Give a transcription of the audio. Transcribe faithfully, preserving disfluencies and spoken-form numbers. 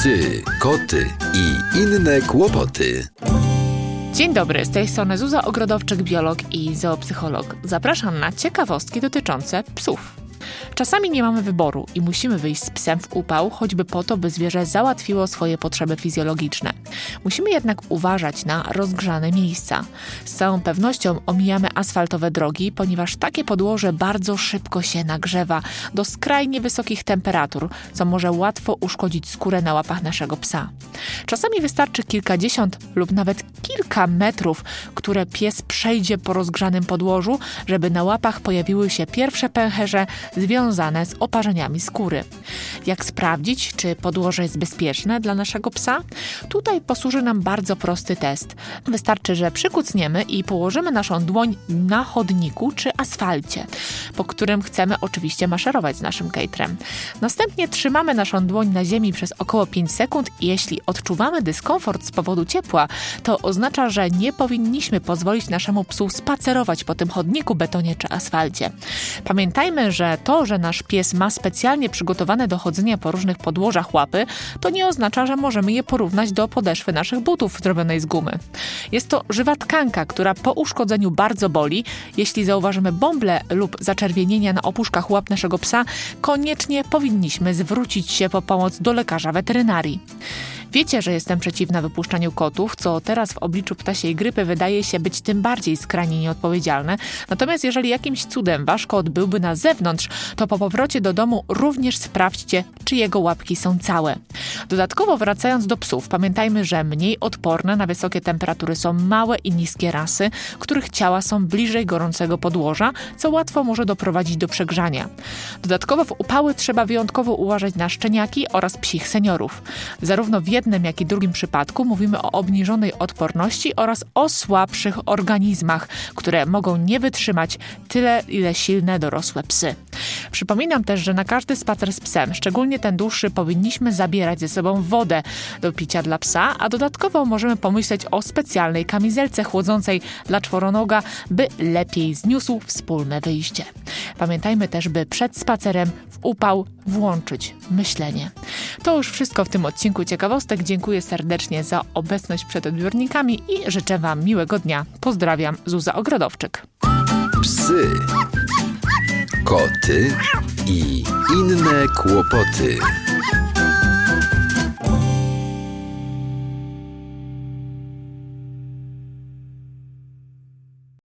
Psy, koty i inne kłopoty. Dzień dobry, z tej strony Zuza Ogrodowczyk, biolog i zoopsycholog. Zapraszam na ciekawostki dotyczące psów. Czasami nie mamy wyboru i musimy wyjść z psem w upał, choćby po to, by zwierzę załatwiło swoje potrzeby fizjologiczne. Musimy jednak uważać na rozgrzane miejsca. Z całą pewnością omijamy asfaltowe drogi, ponieważ takie podłoże bardzo szybko się nagrzewa do skrajnie wysokich temperatur, co może łatwo uszkodzić skórę na łapach naszego psa. Czasami wystarczy kilkadziesiąt lub nawet kilka metrów, które pies przejdzie po rozgrzanym podłożu, żeby na łapach pojawiły się pierwsze pęcherze związane z oparzeniami skóry. Jak sprawdzić, czy podłoże jest bezpieczne dla naszego psa? Tutaj posłuży nam bardzo prosty test. Wystarczy, że przykucniemy i położymy naszą dłoń na chodniku czy asfalcie, po którym chcemy oczywiście maszerować z naszym kejtrem. Następnie trzymamy naszą dłoń na ziemi przez około pięć sekund i jeśli odczuwamy dyskomfort z powodu ciepła, to oznacza, że nie powinniśmy pozwolić naszemu psu spacerować po tym chodniku, betonie czy asfalcie. Pamiętajmy, że to, że nasz pies ma specjalnie przygotowane do chodzenia po różnych podłożach łapy, to nie oznacza, że możemy je porównać do podeszwy naszych butów zrobionej z gumy. Jest to żywa tkanka, która po uszkodzeniu bardzo boli. Jeśli zauważymy bąble lub zaczerwienienia na opuszkach łap naszego psa, koniecznie powinniśmy zwrócić się po pomoc do lekarza weterynarii. Wiecie, że jestem przeciwna wypuszczaniu kotów, co teraz w obliczu ptasiej grypy wydaje się być tym bardziej skrajnie nieodpowiedzialne. Natomiast jeżeli jakimś cudem wasz kot byłby na zewnątrz, to po powrocie do domu również sprawdźcie, czy jego łapki są całe. Dodatkowo wracając do psów, pamiętajmy, że mniej odporne na wysokie temperatury są małe i niskie rasy, których ciała są bliżej gorącego podłoża, co łatwo może doprowadzić do przegrzania. Dodatkowo w upały trzeba wyjątkowo uważać na szczeniaki oraz psich seniorów. Zarówno w jednym, jak i drugim przypadku mówimy o obniżonej odporności oraz o słabszych organizmach, które mogą nie wytrzymać tyle, ile silne dorosłe psy. Przypominam też, że na każdy spacer z psem, szczególnie ten dłuższy, powinniśmy zabierać ze sobą wodę do picia dla psa, a dodatkowo możemy pomyśleć o specjalnej kamizelce chłodzącej dla czworonoga, by lepiej zniósł wspólne wyjście. Pamiętajmy też, by przed spacerem w upał włączyć myślenie. To już wszystko w tym odcinku ciekawostek. Dziękuję serdecznie za obecność przed odbiornikami i życzę wam miłego dnia. Pozdrawiam, Zuza Ogrodowczyk. Psy, koty i inne kłopoty.